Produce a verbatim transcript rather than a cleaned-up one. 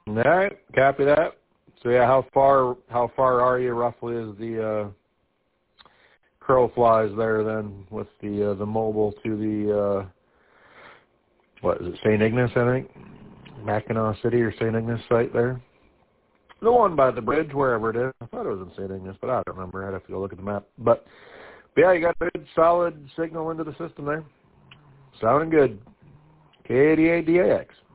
All right, copy that. So yeah, how far how far are you roughly as the uh, crow flies there then with the uh, the mobile to the uh, what is it, Saint Ignace, I think, Mackinac City or Saint Ignace site there, the one by the bridge, wherever it is. I thought it was in Saint Ignace, but I don't remember. I'd have to go look at the map. But, but yeah, you got a good solid signal into the system there. Sounding good. K eighty-eight D A X.